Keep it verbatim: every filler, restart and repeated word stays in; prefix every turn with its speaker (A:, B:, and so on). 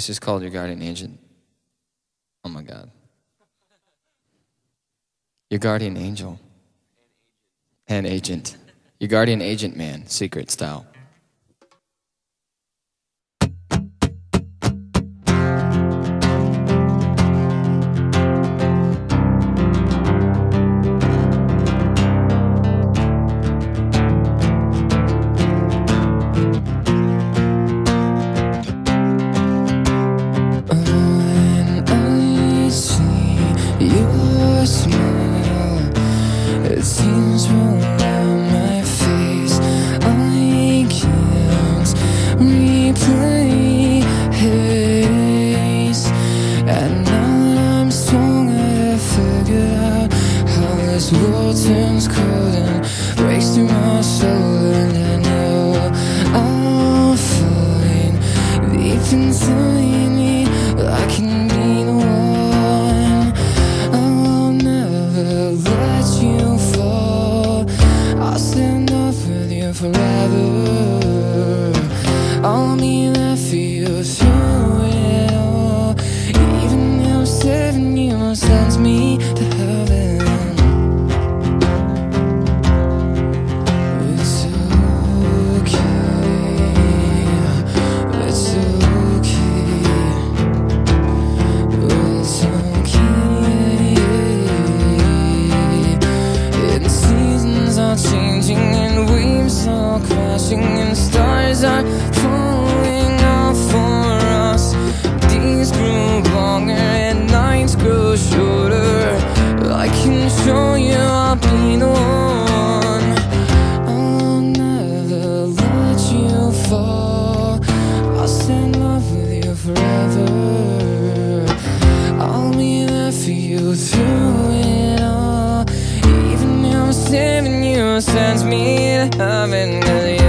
A: This is called Your Guardian Angel. Oh my God. Your guardian angel. And agent. Your guardian agent, man. Secret style.
B: Your smile, it seems wrong on my face. I can't replay haze. And now that I'm strong, I figured out how this world turns cold and breaks through my soul. And I know I'll find deep inside me I can be the one. Forever, I'll be there for you through it all. Even if seven years sends me to heaven, it's okay, it's okay, it's okay. And seasons are changing and waves are crashing and stars are falling off for us. Days grow longer and nights grow shorter. I can show you I'll be the one. I'll never let you fall. I'll stay in love with you forever. I'll be there for you through it all. Even if seven years sends me to heaven.